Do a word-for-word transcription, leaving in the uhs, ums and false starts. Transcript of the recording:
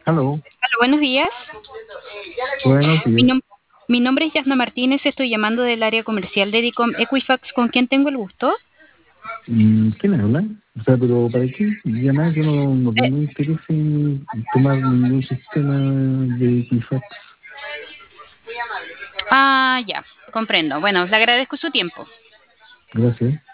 Hello, Hola, buenos días. buenos Mi, días. nom- Mi nombre es Yasna Martínez, estoy llamando del área comercial de Dicom Equifax. ¿Con quién tengo el gusto? Mm, ¿Quién habla? O sea, pero ¿para qué llamar? Yo no, no Eh, tengo interés en tomar ningún sistema de Equifax. ah, ya, comprendo. Bueno, le agradezco su tiempo. Gracias.